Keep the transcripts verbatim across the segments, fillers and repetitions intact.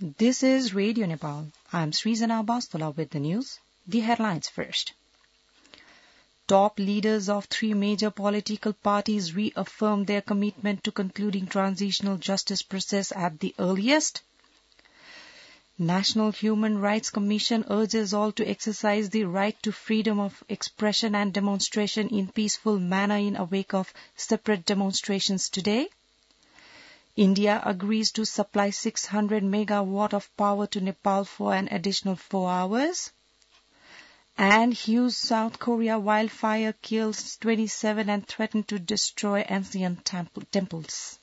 This is Radio Nepal. I am Srizana Bastola with the news. The headlines first. Top leaders of three major political parties reaffirmed their commitment to concluding transitional justice process at the earliest. National Human Rights Commission urges all to exercise the right to freedom of expression and demonstration in peaceful manner in a wake of separate demonstrations today. India agrees to supply six hundred megawatt of power to Nepal for an additional four hours. And Hughes, South Korea wildfire kills twenty-seven and threatened to destroy ancient temple- temples.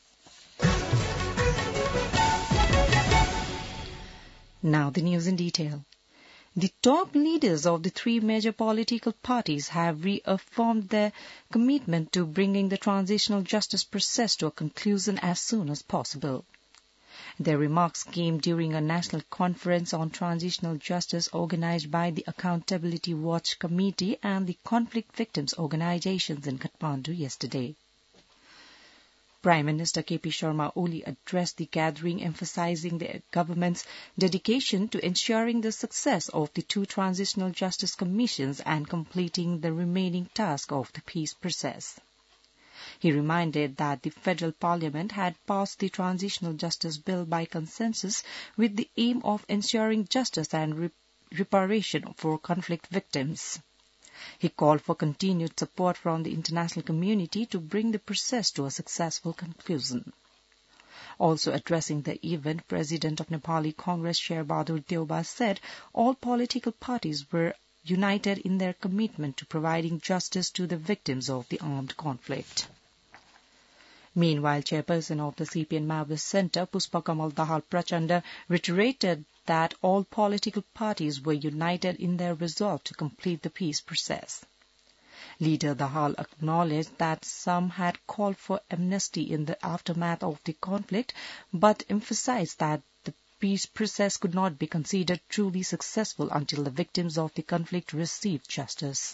Now the news in detail. The top leaders of the three major political parties have reaffirmed their commitment to bringing the transitional justice process to a conclusion as soon as possible. Their remarks came during a national conference on transitional justice organized by the Accountability Watch Committee and the conflict victims organizations in Kathmandu yesterday. Prime Minister K P Sharma Oli addressed the gathering, emphasizing the government's dedication to ensuring the success of the two transitional justice commissions and completing the remaining task of the peace process. He reminded that the federal parliament had passed the Transitional Justice Bill by consensus with the aim of ensuring justice and re- reparation for conflict victims. He called for continued support from the international community to bring the process to a successful conclusion. Also addressing the event, President of Nepali Congress Sher Bahadur Deuba said all political parties were united in their commitment to providing justice to the victims of the armed conflict. Meanwhile, chairperson of the C P N Maoist Centre, Puspa Kamal Dahal Prachanda, reiterated that all political parties were united in their resolve to complete the peace process. Leader Dahal acknowledged that some had called for amnesty in the aftermath of the conflict, but emphasized that the peace process could not be considered truly successful until the victims of the conflict received justice.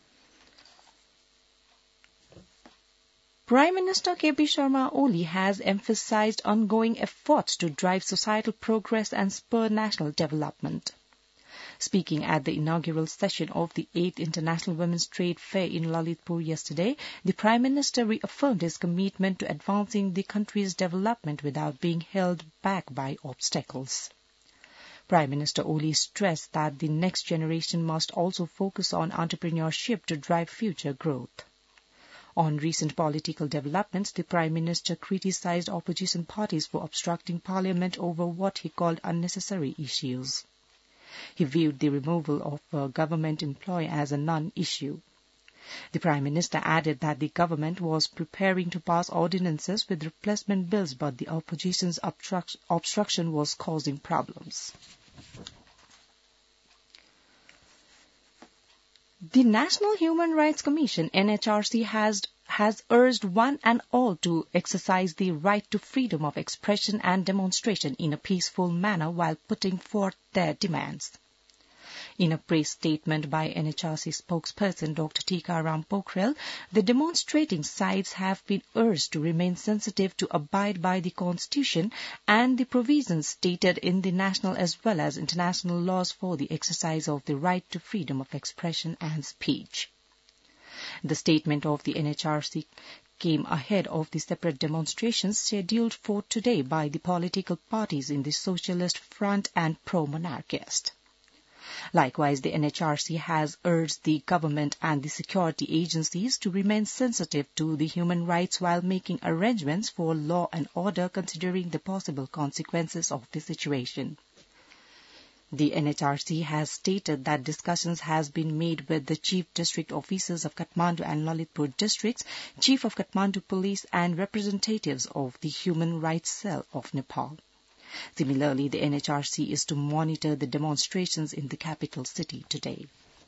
Prime Minister K P Sharma Oli has emphasized ongoing efforts to drive societal progress and spur national development. Speaking at the inaugural session of the eighth International Women's Trade Fair in Lalitpur yesterday, the Prime Minister reaffirmed his commitment to advancing the country's development without being held back by obstacles. Prime Minister Oli stressed that the next generation must also focus on entrepreneurship to drive future growth. On recent political developments, the Prime Minister criticized opposition parties for obstructing Parliament over what he called unnecessary issues. He viewed the removal of a government employee as a non-issue. The Prime Minister added that the government was preparing to pass ordinances with replacement bills, but the opposition's obstruct- obstruction was causing problems. The National Human Rights Commission, N H R C, has, has urged one and all to exercise the right to freedom of expression and demonstration in a peaceful manner while putting forth their demands. In a press statement by N H R C spokesperson Doctor Tikaram Pokhrel, the demonstrating sides have been urged to remain sensitive to abide by the Constitution and the provisions stated in the national as well as international laws for the exercise of the right to freedom of expression and speech. The statement of the N H R C came ahead of the separate demonstrations scheduled for today by the political parties in the Socialist Front and pro-monarchist. Likewise, the N H R C has urged the government and the security agencies to remain sensitive to the human rights while making arrangements for law and order considering the possible consequences of the situation. The N H R C has stated that discussions has been made with the Chief District Officers of Kathmandu and Lalitpur districts, Chief of Kathmandu Police and representatives of the Human Rights Cell of Nepal. Similarly, the N H R C is to monitor the demonstrations in the capital city today.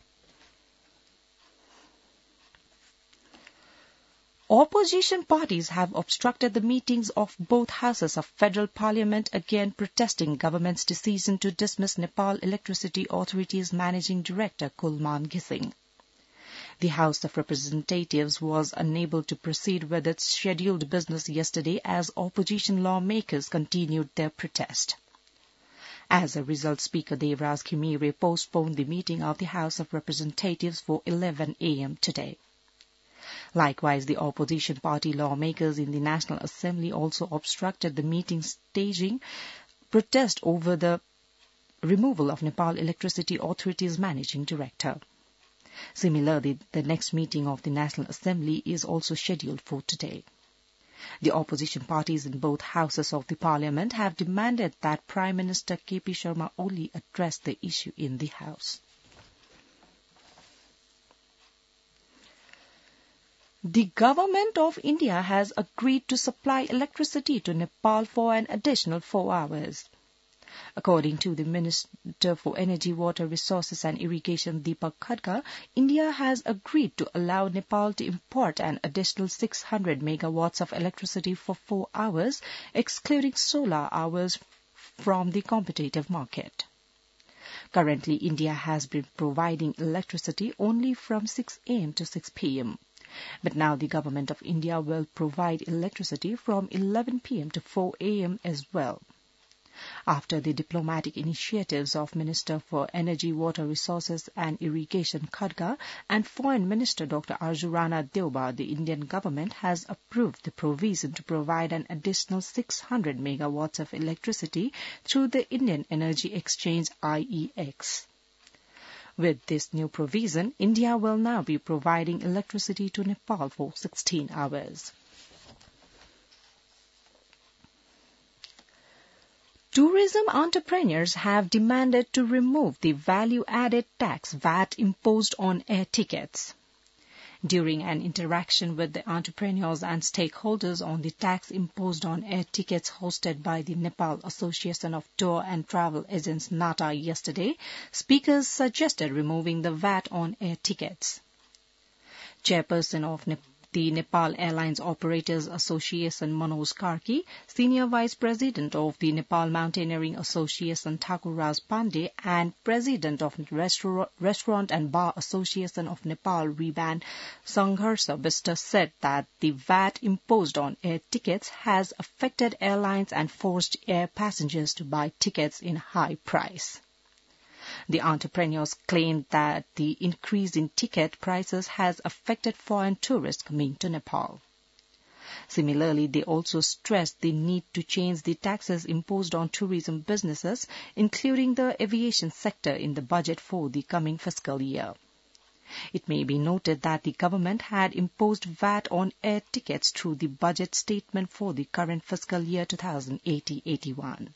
Opposition parties have obstructed the meetings of both houses of federal parliament, again protesting government's decision to dismiss Nepal Electricity Authority's managing director Kulman Gising. The House of Representatives was unable to proceed with its scheduled business yesterday as opposition lawmakers continued their protest. As a result, Speaker Devraj Khemiri postponed the meeting of the House of Representatives for eleven a m today. Likewise, the opposition party lawmakers in the National Assembly also obstructed the meeting, staging protest over the removal of Nepal Electricity Authority's managing director. Similarly, the next meeting of the National Assembly is also scheduled for today. The opposition parties in both houses of the parliament have demanded that Prime Minister K P Sharma Oli address the issue in the House. The Government of India has agreed to supply electricity to Nepal for an additional four hours. According to the Minister for Energy, Water Resources and Irrigation, Deepak Khadka, India has agreed to allow Nepal to import an additional six hundred megawatts of electricity for four hours, excluding solar hours from the competitive market. Currently, India has been providing electricity only from six a m to six p m But now the Government of India will provide electricity from eleven p m to four a m as well. After the diplomatic initiatives of Minister for Energy, Water Resources and Irrigation Khadka and Foreign Minister Doctor Arjun Rana Deuba, the Indian government has approved the provision to provide an additional six hundred megawatts of electricity through the Indian Energy Exchange I E X. With this new provision, India will now be providing electricity to Nepal for sixteen hours. Tourism entrepreneurs have demanded to remove the value-added tax V A T imposed on air tickets. During an interaction with the entrepreneurs and stakeholders on the tax imposed on air tickets hosted by the Nepal Association of Tour and Travel Agents NATA yesterday, speakers suggested removing the V A T on air tickets. Chairperson of Nepal The Nepal Airlines Operators Association Manoj Karki, Senior Vice President of the Nepal Mountaineering Association Thakur Raj Pandey, and President of Restaur- Restaurant and Bar Association of Nepal Reban Sangharsha Bista said that the V A T imposed on air tickets has affected airlines and forced air passengers to buy tickets in high price. The entrepreneurs claimed that the increase in ticket prices has affected foreign tourists coming to Nepal. Similarly, they also stressed the need to change the taxes imposed on tourism businesses, including the aviation sector, in the budget for the coming fiscal year. It may be noted that the government had imposed V A T on air tickets through the budget statement for the current fiscal year twenty eighty eighty-one.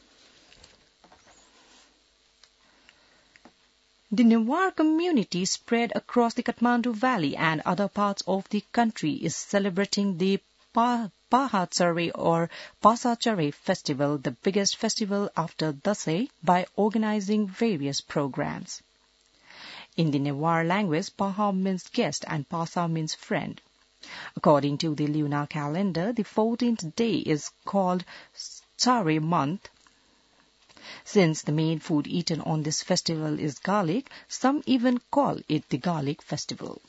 The Newar community spread across the Kathmandu Valley and other parts of the country is celebrating the Pahacharai or Pasacharai festival, the biggest festival after Dasai, by organizing various programs. In the Newar language, Paha means guest and Pasa means friend. According to the lunar calendar, the fourteenth day is called Chare month. Since the main food eaten on this festival is garlic, some even call it the Garlic Festival.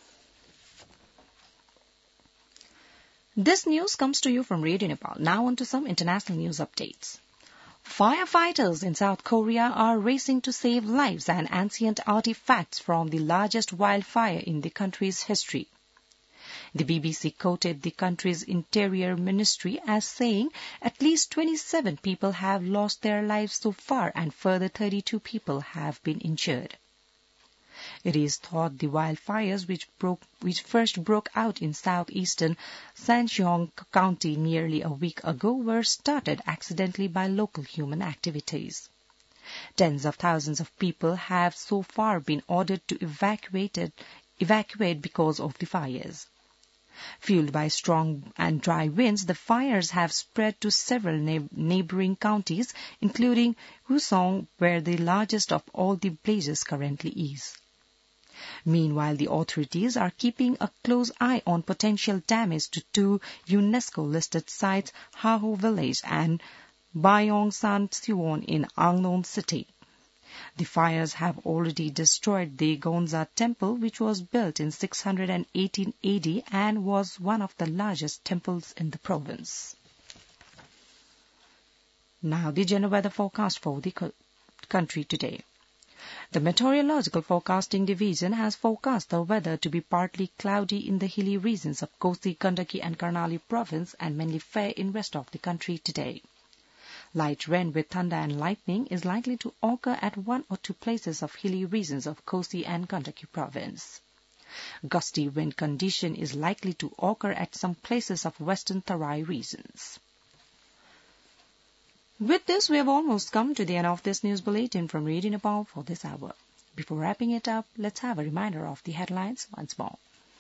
This news comes to you from Radio Nepal. Now on to some international news updates. Firefighters in South Korea are racing to save lives and ancient artifacts from the largest wildfire in the country's history. The B B C quoted the country's Interior Ministry as saying at least twenty-seven people have lost their lives so far and further thirty-two people have been injured. It is thought the wildfires which broke, which first broke out in southeastern Sancheong County nearly a week ago were started accidentally by local human activities. Tens of thousands of people have so far been ordered to evacuate, evacuate because of the fires. Fueled by strong and dry winds, the fires have spread to several na- neighboring counties, including Husong, where the largest of all the blazes currently is. Meanwhile, the authorities are keeping a close eye on potential damage to two UNESCO-listed sites, Haho Village and Bayong San Siwon in Angnon City. The fires have already destroyed the Gonza Temple, which was built in six hundred eighteen A D and was one of the largest temples in the province. Now the general weather forecast for the co- country today. The Meteorological Forecasting Division has forecast the weather to be partly cloudy in the hilly regions of Kosi, Gandaki and Karnali province and mainly fair in rest of the country today. Light rain with thunder and lightning is likely to occur at one or two places of hilly regions of Kosi and Gandaki province. Gusty wind condition is likely to occur at some places of western Tarai regions. With this, we have almost come to the end of this news bulletin from Radio Nepal for this hour. Before wrapping it up, let's have a reminder of the headlines once more.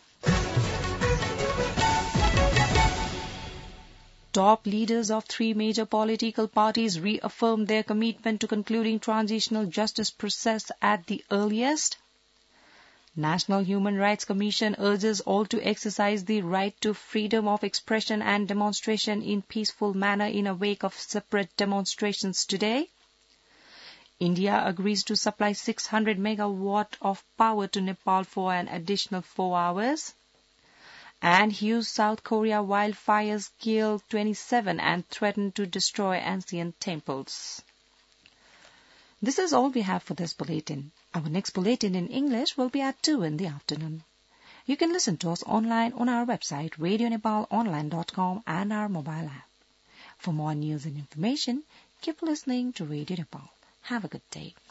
Top leaders of three major political parties reaffirmed their commitment to concluding transitional justice process at the earliest. National Human Rights Commission urges all to exercise the right to freedom of expression and demonstration in peaceful manner in a wake of separate demonstrations today. India agrees to supply six hundred megawatt of power to Nepal for an additional four hours. And huge South Korea wildfires killed twenty-seven and threaten to destroy ancient temples. This is all we have for this bulletin. Our next bulletin in English will be at two in the afternoon. You can listen to us online on our website radio nepal online dot com and our mobile app. For more news and information, keep listening to Radio Nepal. Have a good day.